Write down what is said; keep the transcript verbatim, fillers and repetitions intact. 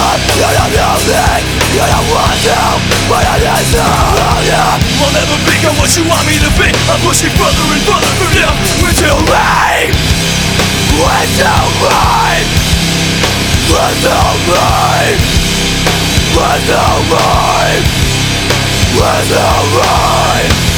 You're not music, you don't want to, but I listen to you. I'll never become what you want me to be. I'm pushing further and further from you. Until me, until me, until me, until me, until me.